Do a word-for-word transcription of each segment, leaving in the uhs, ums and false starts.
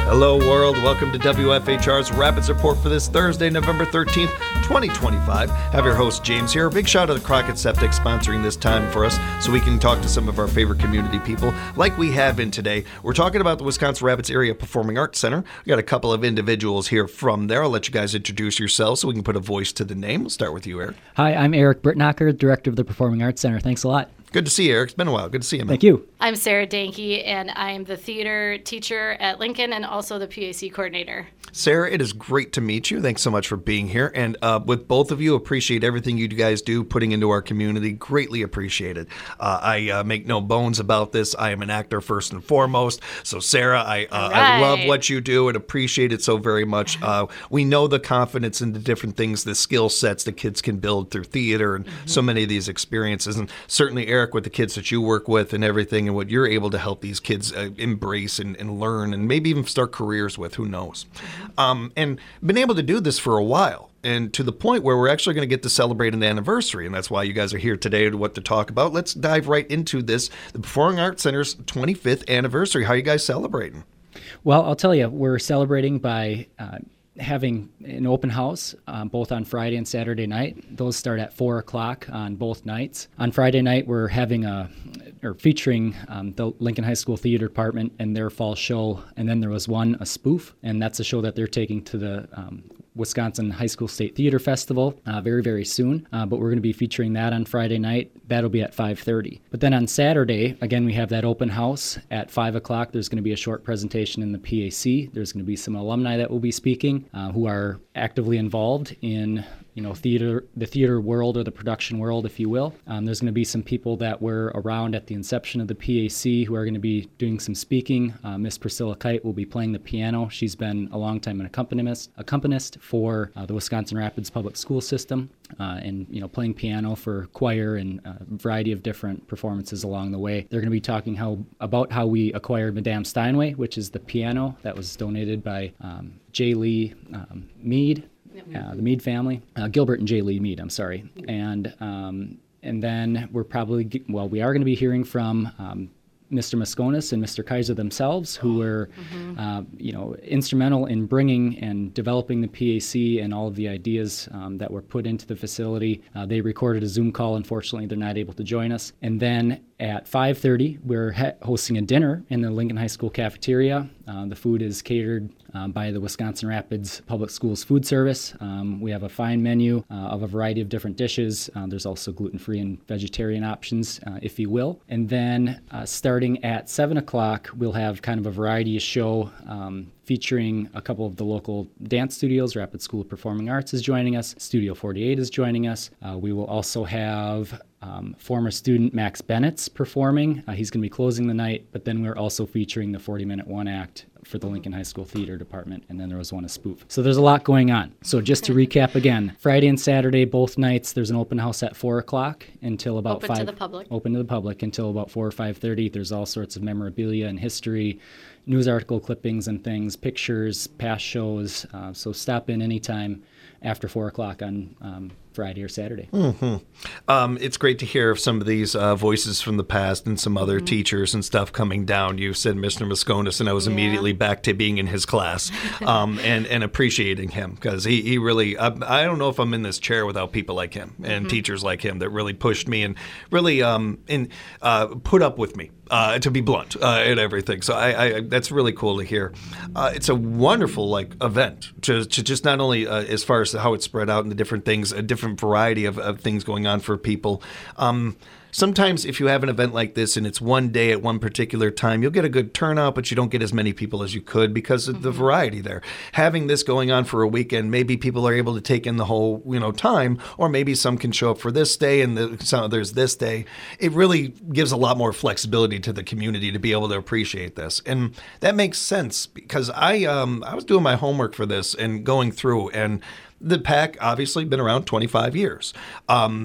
Hello, world. Welcome to W F H R's Rapids Report for this Thursday, November thirteenth, twenty twenty-five. Have your host, James, here. A big shout out to Crockett Septic sponsoring this time for us so we can talk to some of our favorite community people like we have in today. We're talking about the Wisconsin Rapids Area Performing Arts Center. We got a couple of individuals here from there. I'll let you guys introduce yourselves so we can put a voice to the name. We'll start with you, Eric. Hi, I'm Eric Brittnacher, Director of the Performing Arts Center. Thanks a lot. Good to see you, Eric. It's been a while. Good to see you, man. Thank you. I'm Sarah Danke, and I'm the theater teacher at Lincoln and also the P A C coordinator. Sarah, it is great to meet you. Thanks so much for being here. And uh, with both of you, appreciate everything you guys do, putting into our community. Greatly appreciated. Uh, I uh, make no bones about this. I am an actor first and foremost. So, Sarah, I, uh, right. I love what you do and appreciate it so very much. Uh, we know the confidence in the different things, the skill sets that kids can build through theater and mm-hmm. so many of these experiences. And certainly, Eric, with the kids that you work with and everything and what you're able to help these kids uh, embrace and, and learn and maybe even start careers with, who knows. Um, and been able to do this for a while, and to the point where we're actually going to get to celebrate an anniversary, and that's why you guys are here today to what to talk about. Let's dive right into this, the Performing Arts Center's twenty-fifth anniversary. How are you guys celebrating? Well, I'll tell you, we're celebrating by uh, having an open house um, both on Friday and Saturday night. Those start at four o'clock on both nights. On Friday night, we're having a or featuring um, the Lincoln High School Theater Department and their fall show. And then there was one, a spoof, and that's a show that they're taking to the um, Wisconsin High School State Theater Festival uh, very, very soon. Uh, but we're going to be featuring that on Friday night. That'll be at five thirty. But then on Saturday, again, we have that open house at five o'clock. There's going to be a short presentation in the P A C. There's going to be some alumni that will be speaking uh, who are actively involved in you know, theater, the theater world or the production world, if you will. Um, there's going to be some people that were around at the inception of the P A C who are going to be doing some speaking. Uh, Miss Priscilla Kite will be playing the piano. She's been a long time an accompanist, accompanist for uh, the Wisconsin Rapids Public School System, uh, and you know, playing piano for choir and a variety of different performances along the way. They're going to be talking how about how we acquired Madame Steinway, which is the piano that was donated by um, J. Lee um, Mead. Uh, the Mead family, uh, Gilbert and J. Lee Mead, I'm sorry. And um, and then we're probably, well, we are going to be hearing from um, Mister Mosconis and Mister Kaiser themselves, who were, mm-hmm. uh, you know, instrumental in bringing and developing the P A C and all of the ideas um, that were put into the facility. Uh, they recorded a Zoom call. Unfortunately, they're not able to join us. And then at five thirty, we're ha- hosting a dinner in the Lincoln High School cafeteria. Uh, the food is catered uh, by the Wisconsin Rapids Public Schools Food Service. Um, we have a fine menu uh, of a variety of different dishes. Uh, there's also gluten-free and vegetarian options, uh, if you will. And then uh, starting at seven o'clock, we'll have kind of a variety show um, featuring a couple of the local dance studios. Rapid School of Performing Arts is joining us. Studio forty-eight is joining us. Uh, we will also have Um, former student Max Bennett's performing. Uh, he's going to be closing the night, but then we're also featuring the forty-minute one act for the Lincoln High School Theater Department, and then there was one a spoof. So there's a lot going on. So just to recap again, Friday and Saturday, both nights, there's an open house at four o'clock until about open five. Open to the public. Open to the public until about four or five thirty. There's all sorts of memorabilia and history, news article clippings and things, pictures, past shows. Uh, so stop in anytime after four o'clock on um, Friday or Saturday. Mm-hmm. Um, it's great to hear of some of these uh, voices from the past and some other mm-hmm. teachers and stuff coming down. You said Mister Mosconis, and I was yeah. immediately back to being in his class um, and, and appreciating him because he, he really, I, I don't know if I'm in this chair without people like him and mm-hmm. teachers like him that really pushed me and really um, in, uh, put up with me. Uh, to be blunt uh, and everything. So I, I, that's really cool to hear. Uh, it's a wonderful like event to, to just not only uh, as far as how it's spread out and the different things, a different variety of, of things going on for people. Um, Sometimes if you have an event like this and it's one day at one particular time, you'll get a good turnout, but you don't get as many people as you could because of mm-hmm. the variety there. Having this going on for a weekend, maybe people are able to take in the whole, you know, time, or maybe some can show up for this day and the, some others this day. It really gives a lot more flexibility to the community to be able to appreciate this. And that makes sense because I um I was doing my homework for this and going through, and the PAC obviously been around twenty-five years. Um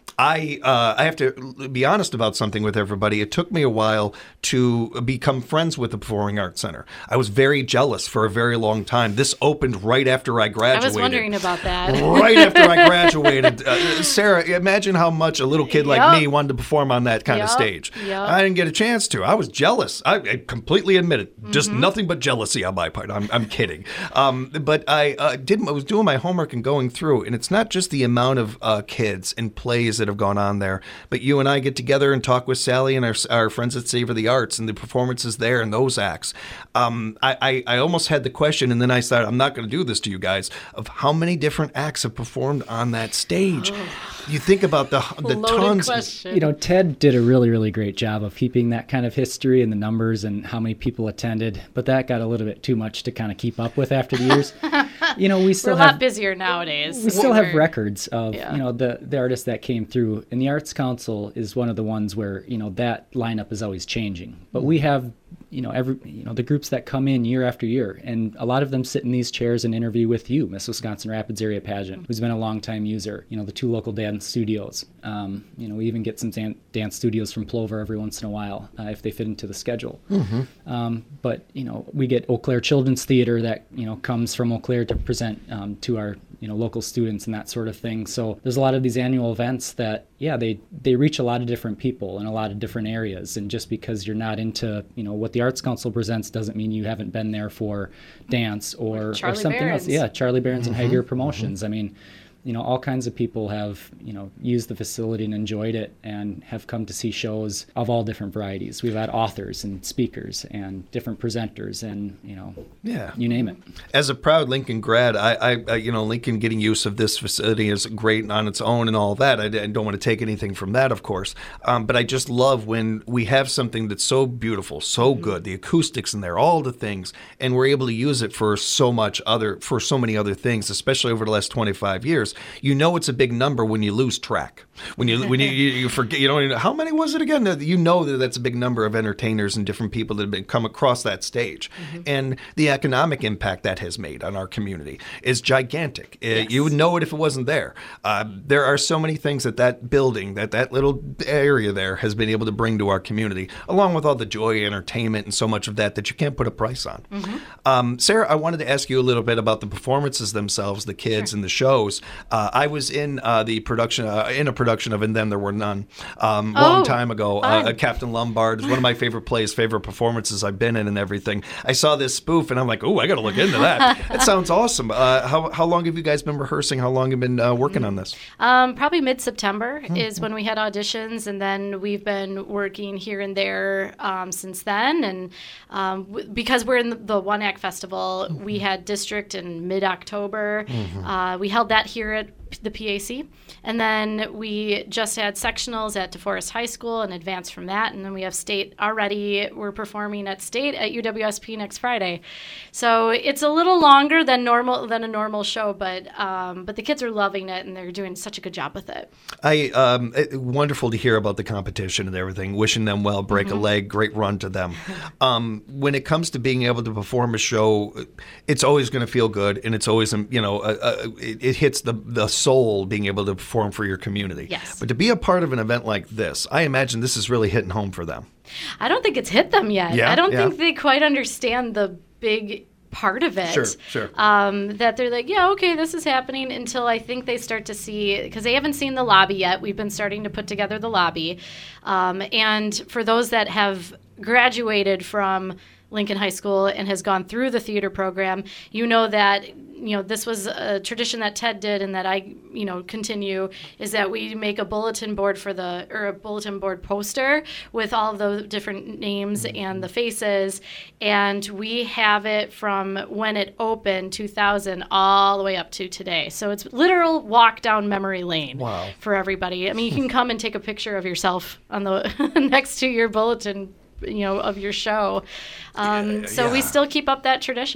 I uh, I have to be honest about something with everybody. It took me a while to become friends with the Performing Arts Center. I was very jealous for a very long time. This opened right after I graduated. I was wondering about that. Right after I graduated. Uh, Sarah, imagine how much a little kid like Yep. me wanted to perform on that kind Yep. of stage. Yep. I didn't get a chance to. I was jealous. I, I completely admit it. Mm-hmm. Just nothing but jealousy on my part. I'm, I'm kidding. Um, but I uh, did. I was doing my homework and going through, and it's not just the amount of uh, kids and plays that have gone on there, but you and I get together and talk with Sally and our, our friends at Savor the Arts and the performances there and those acts. Um, I, I, I almost had the question, and then I thought, I'm not going to do this to you guys, of how many different acts have performed on that stage. You think about the the Loaded tons. question. You know, Ted did a really, really great job of keeping that kind of history and the numbers and how many people attended, but that got a little bit too much to kind of keep up with after the years. You know, we We're still a have lot busier nowadays. we still have We're- records of Yeah. you know the the artists that came through, and the Arts Council is one of the ones where you know that lineup is always changing. But we have you know every you know the groups that come in year after year, and a lot of them sit in these chairs and interview with you, Miss Wisconsin Rapids Area Pageant, who's been a long time user. You know the two local dance studios. Um, you know we even get some dan- dance studios from Plover every once in a while uh, if they fit into the schedule. Um, but you know we get Eau Claire Children's Theater that you know comes from Eau Claire to present um, to our you know local students and that sort of thing. So there's a lot of these annual events that yeah they they reach a lot of different people in a lot of different areas. And just because you're not into you know what the Arts Council presents doesn't mean you haven't been there for dance or, or Charlie something Barron's. else. Yeah, Charlie Barron's and Hager Promotions. I mean. You know, all kinds of people have, you know, used the facility and enjoyed it and have come to see shows of all different varieties. We've had authors and speakers and different presenters and, you know, Yeah. you name it. As a proud Lincoln grad, I, I, I, you know, Lincoln getting use of this facility is great on its own and all that. I, I don't want to take anything from that, of course. Um, but I just love when we have something that's so beautiful, so good, the acoustics in there, all the things, and we're able to use it for so much other, for so many other things, especially over the last twenty-five years. You know, it's a big number when you lose track. When you when you, you, you forget, you know, how many was it again? You know that that's a big number of entertainers and different people that have been come across that stage, and the economic impact that has made on our community is gigantic. Uh, You would know it if it wasn't there. Uh, there are so many things that that building, that that little area there, has been able to bring to our community, along with all the joy, entertainment, and so much of that that you can't put a price on. Um, Sarah, I wanted to ask you a little bit about the performances themselves, the kids and the shows. Uh, I was in uh, the production, uh, in a production of And Then There Were None, um, long Oh, time ago. Uh, Captain Lombard is one of my favorite plays, favorite performances I've been in, and everything. I saw this spoof, and I'm like, oh, I got to look into that. That sounds awesome. Uh, how how long have you guys been rehearsing? How long have you been uh, working on this? Um, probably mid-September is when we had auditions, and then we've been working here and there um, since then. And um, w- because we're in the, the One Act Festival, we had district in mid-October. Uh, we held that here at the P A C, and then we just had sectionals at DeForest High School and advanced from that, and then we have state already. We're performing at state at U W S P next Friday, so it's a little longer than normal than a normal show, but um, but the kids are loving it and they're doing such a good job with it. I um, it, wonderful to hear about the competition and everything. Wishing them well. Break a leg. Great run to them. Um, when it comes to being able to perform a show, it's always going to feel good, and it's always um, you know uh, uh, it, it hits the the soul being able to perform for your community. Yes. But to be a part of an event like this, I imagine this is really hitting home for them. I don't think it's hit them yet. Yeah, I don't yeah. think they quite understand the big part of it. Sure, sure. Um, that they're like, yeah, okay, this is happening, until I think they start to see, because they haven't seen the lobby yet. We've been starting to put together the lobby. Um, and for those that have graduated from Lincoln High School and has gone through the theater program, you know that, you know, this was a tradition that Ted did and that I, you know, continue, is that we make a bulletin board for the, or a bulletin board poster with all of the different names and the faces. And we have it from when it opened, two thousand, all the way up to today. So it's literal walk down memory lane. Wow. For everybody. I mean, you can come and take a picture of yourself on the next to your bulletin, you know, of your show. Um, so we yeah. still keep up that tradition.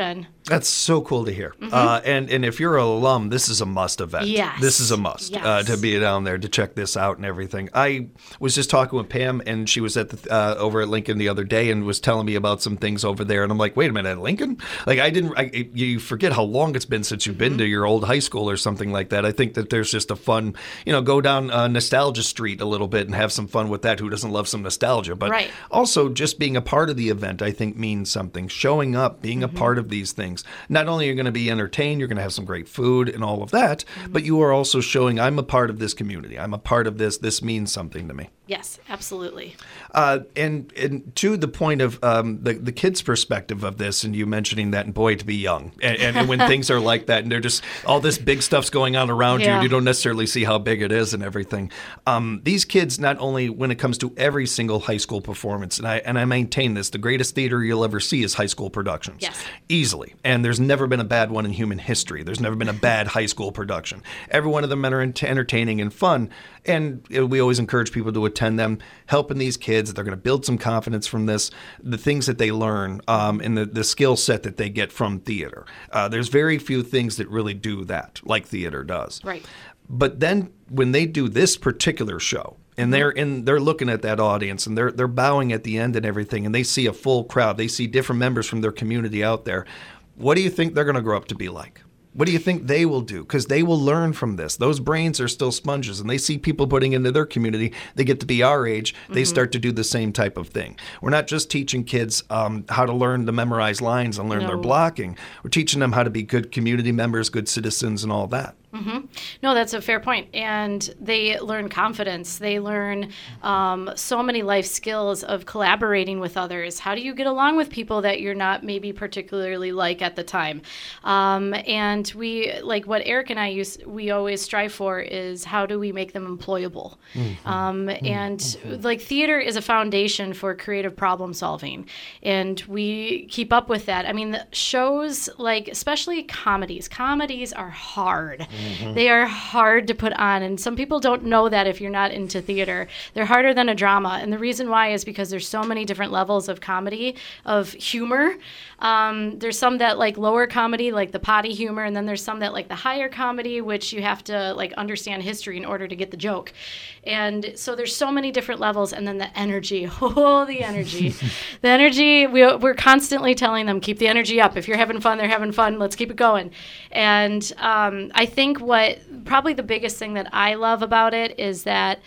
That's so cool to hear. Mm-hmm. Uh, and, and if you're an alum, this is a must event. Yes. This is a must Yes. uh, to be down there to check this out and everything. I was just talking with Pam, and she was at the uh, over at Lincoln the other day and was telling me about some things over there. And I'm like, wait a minute, at Lincoln? Like, I didn't, I, you forget how long it's been since you've been mm-hmm. to your old high school or something like that. I think that there's just a fun, you know, go down uh, Nostalgia Street a little bit and have some fun with that. Who doesn't love some nostalgia? But right. also just being a part of the event, I think, means something. Showing up, being mm-hmm. a part of these things. Not only are you going to be entertained, you're going to have some great food and all of that, mm-hmm. but you are also showing I'm a part of this community. I'm a part of this. This means something to me. Yes, absolutely. Uh, and and to the point of um, the, the kids' perspective of this, and you mentioning that, and boy, to be young. And, and, and when things are like that, and they're just, all this big stuff's going on around yeah. you, and you don't necessarily see how big it is and everything. Um, these kids, not only when it comes to every single high school performance, and I, and I maintain this, the greatest theater you'll ever see is high school productions. Yes. Easily. And there's never been a bad one in human history. There's never been a bad high school production. Every one of them are ent- entertaining and fun. And we always encourage people to attend them, helping these kids. They're going to build some confidence from this, the things that they learn, um, and the, the skill set that they get from theater. Uh, there's very few things that really do that, like theater does. Right. But then when they do this particular show, and they're in, they're looking at that audience, and they're they're bowing at the end and everything, and they see a full crowd, they see different members from their community out there. What do you think they're going to grow up to be like? What do you think they will do? Because they will learn from this. Those brains are still sponges, and they see people putting into their community. They get to be our age. They mm-hmm. start to do the same type of thing. We're not just teaching kids um, how to learn to memorize lines and learn no. their blocking. We're teaching them how to be good community members, good citizens, and all that. Mm-hmm. No, that's a fair point. And they learn confidence. They learn um, so many life skills of collaborating with others. How do you get along with people that you're not maybe particularly like at the time? Um, and we, like what Eric and I use, we always strive for is how do we make them employable? Mm-hmm. Um, and mm-hmm. like theater is a foundation for creative problem solving. And we keep up with that. I mean, the shows like, especially comedies, comedies are hard. Mm-hmm. They are hard to put on, and some people don't know that if you're not into theater. They're harder than a drama, and the reason why is because there's so many different levels of comedy, of humor. Um, there's some that like lower comedy, like the potty humor, and then there's some that like the higher comedy, which you have to like understand history in order to get the joke. And so there's so many different levels, and then the energy. Oh, the energy. The energy, we, we're constantly telling them, keep the energy up. If you're having fun, they're having fun. Let's keep it going. And um, I think what probably the biggest thing that I love about it is that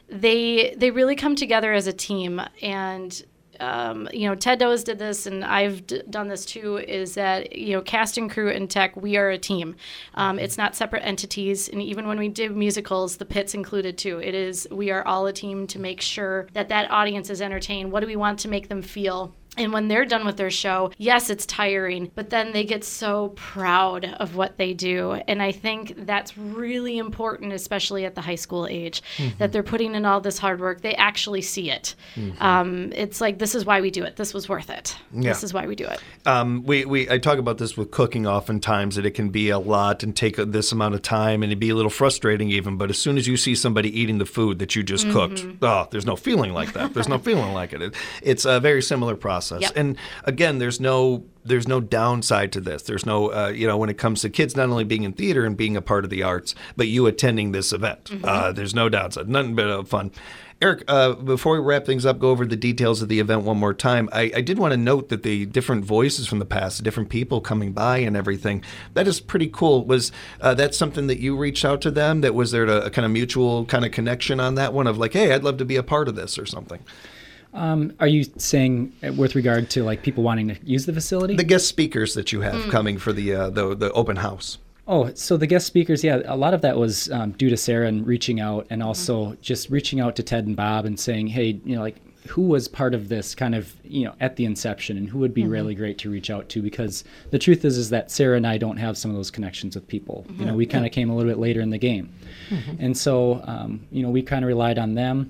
they they really come together as a team. And Um, you know, Ted Does did this, and I've d- done this too, is that, you know, cast and crew and tech, we are a team. Um, it's not separate entities. And even when we do musicals, the Pit's included too. It is, we are all a team to make sure that that audience is entertained. What do we want to make them feel? And when they're done with their show, yes, it's tiring, but then they get so proud of what they do. And I think that's really important, especially at the high school age, mm-hmm. that they're putting in all this hard work. They actually see it. Mm-hmm. Um, it's like, this is why we do it. This was worth it. Yeah. This is why we do it. Um, we, we I talk about this with cooking oftentimes, that it can be a lot and take a, this amount of time, and it'd be a little frustrating even. But as soon as you see somebody eating the food that you just mm-hmm. cooked, oh, there's no feeling like that. There's no feeling like it. it. It's a very similar process. Yep. And again, there's no there's no downside to this. There's no, uh, you know, when it comes to kids not only being in theater and being a part of the arts, but you attending this event. Mm-hmm. Uh, there's no downside. Nothing but fun. Eric, uh, before we wrap things up, go over the details of the event one more time. I, I did want to note that the different voices from the past, the different people coming by and everything, that is pretty cool. Was uh, that something that you reached out to them? That was there a, a kind of mutual kind of connection on that one of like, hey, I'd love to be a part of this or something? Um, are you saying with regard to like people wanting to use the facility? The guest speakers that you have mm. coming for the, uh, the the open house. Oh, so the guest speakers, yeah, a lot of that was um, due to Sarah and reaching out, and also mm. just reaching out to Ted and Bob and saying, hey, you know, like who was part of this kind of, you know, at the inception, and who would be mm-hmm. really great to reach out to, because the truth is is that Sarah and I don't have some of those connections with people. Mm-hmm. You know, we kind of yeah. came a little bit later in the game. Mm-hmm. And so, um, you know, we kind of relied on them.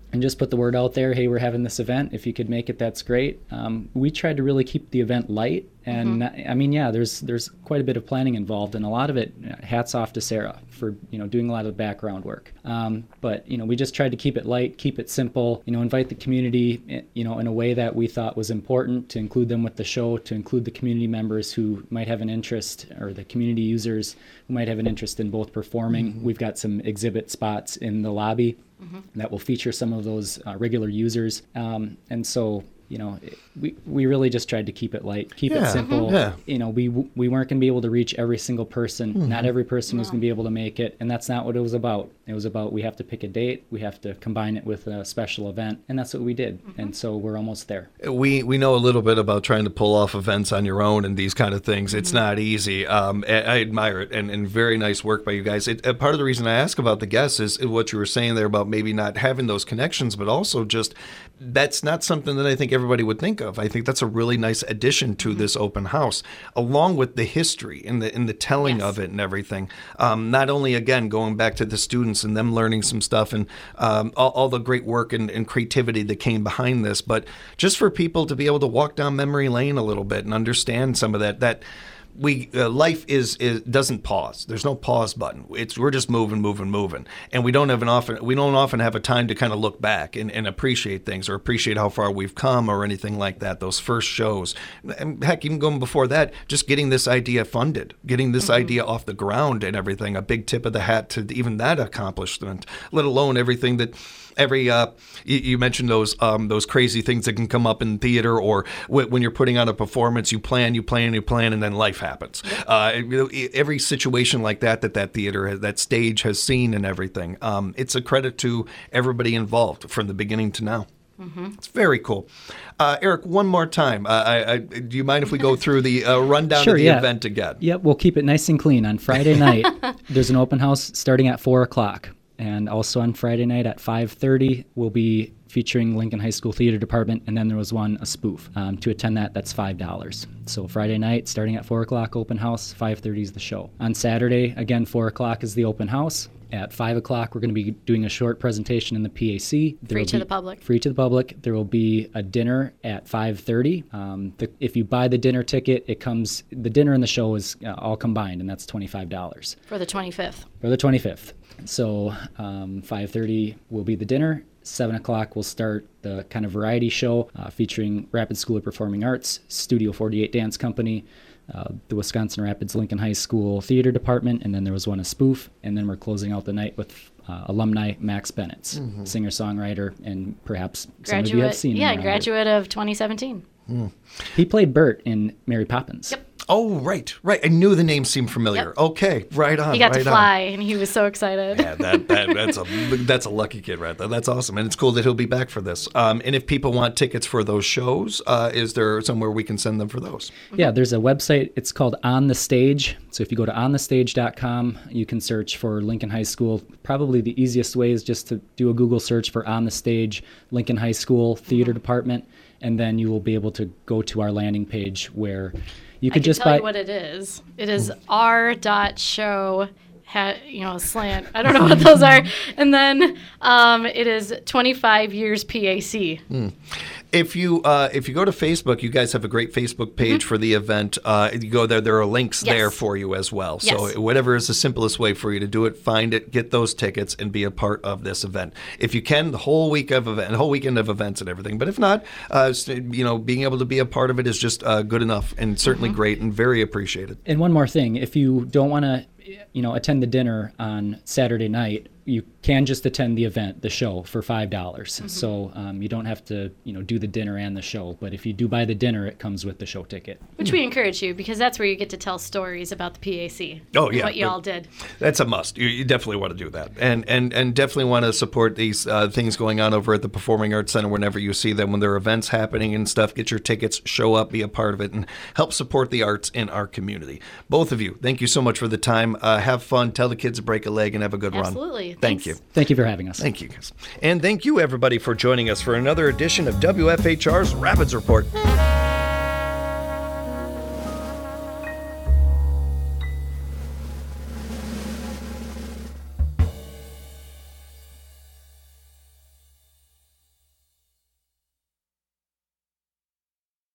and just put the word out there, hey, we're having this event. If you could make it, that's great. Um, we tried to really keep the event light. And mm-hmm. I mean, yeah, there's there's quite a bit of planning involved, and a lot of it, hats off to Sarah for, you know, doing a lot of the background work. Um, but, you know, we just tried to keep it light, keep it simple, you know, invite the community, you know, in a way that we thought was important, to include them with the show, to include the community members who might have an interest, or the community users who might have an interest in both performing. Mm-hmm. We've got some exhibit spots in the lobby mm-hmm. that will feature some of those uh, regular users. Um, and so, you know, we we really just tried to keep it light, keep yeah, it simple. Mm-hmm. Yeah. You know, we we weren't going to be able to reach every single person. Mm-hmm. Not every person no. was going to be able to make it, and that's not what it was about. It was about, we have to pick a date, we have to combine it with a special event, and that's what we did. Mm-hmm. And so we're almost there. We we know a little bit about trying to pull off events on your own and these kind of things. It's mm-hmm. not easy. Um, I, I admire it, and, and very nice work by you guys. It, uh, part of the reason I ask about the guests is what you were saying there about maybe not having those connections, but also just that's not something that I think everybody would think of. I think that's a really nice addition to mm-hmm. this open house, along with the history and the in the telling yes. of it and everything. Um, not only, again, going back to the students and them learning some stuff and um, all, all the great work and, and creativity that came behind this, but just for people to be able to walk down memory lane a little bit and understand some of that. That we uh, life is, is doesn't pause. There's no pause button. It's we're just moving, moving, moving, and we don't have an often we don't often have a time to kind of look back and, and appreciate things or appreciate how far we've come or anything like that. Those first shows, and heck, even going before that, just getting this idea funded, getting this mm-hmm. idea off the ground and everything. A big tip of the hat to even that accomplishment. Let alone everything that. Every uh, you, you mentioned those um, those crazy things that can come up in theater, or w- when you're putting on a performance, you plan, you plan, you plan, and then life happens. Yep. Uh, every situation like that that that theater has, that stage has seen, and everything. Um, it's a credit to everybody involved from the beginning to now. Mm-hmm. It's very cool. Uh, Eric, one more time. Uh, I, I, do you mind if we go through the uh, rundown sure, of the yeah. event again? Yep, we'll keep it nice and clean. On Friday night, there's an open house starting at four o'clock. And also on Friday night at five thirty, we'll be featuring Lincoln High School Theater Department, and then there was one, a spoof. Um, to attend that, that's five dollars. So Friday night, starting at four o'clock, open house, five thirty is the show. On Saturday, again, four o'clock is the open house. At five o'clock, we're going to be doing a short presentation in the P A C. There free to be, the public. Free to the public. There will be a dinner at five thirty. Um, the, if you buy the dinner ticket, it comes, the dinner and the show is uh, all combined, and that's twenty-five dollars. For the twenty-fifth. For the twenty-fifth. So um, five thirty will be the dinner. seven o'clock we'll start the kind of variety show uh, featuring Rapid School of Performing Arts, Studio forty-eight Dance Company, uh, the Wisconsin Rapids Lincoln High School Theater Department, and then there was one, a spoof, and then we're closing out the night with uh, alumni Max Bennett, mm-hmm. singer-songwriter, and perhaps graduate, some of you have seen him. Yeah, graduate here. Of twenty seventeen. Mm. He played Bert in Mary Poppins. Yep. Oh, right, right. I knew the name seemed familiar. Yep. Okay, right on. He got right to fly, on. and he was so excited. Yeah, that, that that's a that's a lucky kid right there. That's awesome, and it's cool that he'll be back for this. Um, and if people want tickets for those shows, uh, is there somewhere we can send them for those? Yeah, there's a website. It's called On the Stage. So if you go to on the stage dot com, you can search for Lincoln High School. Probably the easiest way is just to do a Google search for On the Stage, Lincoln High School Theater mm-hmm. Department, and then you will be able to go to our landing page where you could I can just tell buy. You what it is. It is r dot show. Ha, you know, slant. I don't know what those are. And then um, it is twenty-five years P A C. Mm. If you uh, if you go to Facebook, you guys have a great Facebook page mm-hmm. for the event. Uh, you go there, there are links yes. there for you as well. Yes. So whatever is the simplest way for you to do it, find it, get those tickets, and be a part of this event. If you can, the whole week of event, the whole weekend of events and everything. But if not, uh, you know, being able to be a part of it is just uh, good enough and certainly mm-hmm. great and very appreciated. And one more thing, if you don't want to, you know, attend the dinner on Saturday night, you can just attend the event, the show, for five dollars. Mm-hmm. So um, you don't have to, you know, do the dinner and the show. But if you do buy the dinner, it comes with the show ticket. Which we encourage you, because that's where you get to tell stories about the P A C. Oh, yeah. What you all did. That's a must. You, you definitely want to do that. And and, and definitely want to support these uh, things going on over at the Performing Arts Center whenever you see them. When there are events happening and stuff, get your tickets, show up, be a part of it, and help support the arts in our community. Both of you, thank you so much for the time. Uh, have fun. Tell the kids to break a leg and have a good Absolutely. run. Absolutely. Thank you. Thank you for having us. Thank you, guys. And thank you, everybody, for joining us for another edition of W F H R's Rapids Report.